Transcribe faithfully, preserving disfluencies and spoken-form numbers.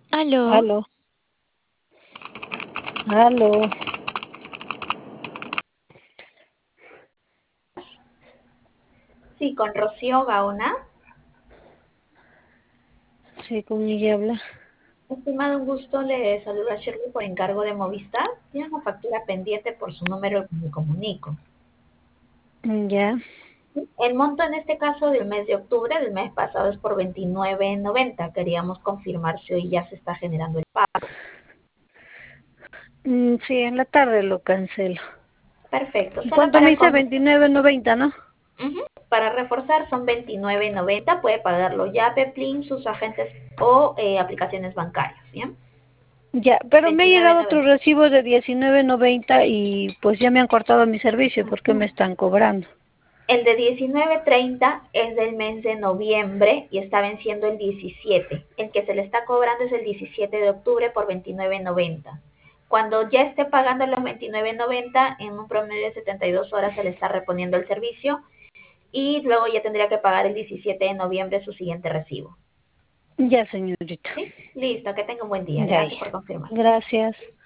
Aló, Aló, aló, Sí, con Rocío Gaona. sí, con ella habla. Estimado, un gusto. Le saluda Shirley por encargo de Movistar. Tiene una factura pendiente por su número que me comunico. Ya, El monto en este caso del mes de octubre, del mes pasado, es por veintinueve noventa. Queríamos confirmar si hoy ya se está generando el pago. mm, sí, en la tarde lo cancelo. Perfecto. ¿Y Solo cuánto me para, dice? con- Veintinueve noventa, ¿no? Ujú. Para reforzar son veintinueve noventa. Puede pagarlo ya Peplin, sus agentes o eh, aplicaciones bancarias. ¿Bien? Ya, pero me ha veintinueve llegado otro noventa. recibo de diecinueve noventa y pues ya me han cortado mi servicio porque me están cobrando. El de diecinueve treinta es del mes de noviembre y está venciendo el diecisiete. El que se le está cobrando es el diecisiete de octubre por veintinueve noventa. Cuando ya esté pagando los veintinueve noventa, en un promedio de setenta y dos horas se le está reponiendo el servicio y luego ya tendría que pagar el diecisiete de noviembre su siguiente recibo. Ya, señorita. ¿Sí? Listo, que tenga un buen día. Ya, Gracias ya. por confirmar. Gracias.